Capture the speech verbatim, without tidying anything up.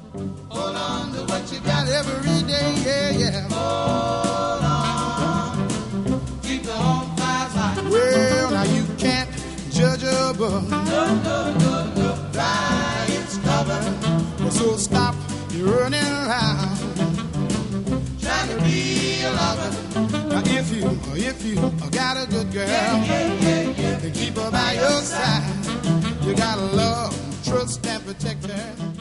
Hold on to what you got every day, yeah, yeah. Hold on. Keep the home fires high. Well, now you can't judge a book no, no, no, no. by its cover. So stop running around trying to be a lover. Now if you, if you got a good girl, yeah, yeah, yeah, yeah. then keep her by your side. You gotta love, trust, and protect her.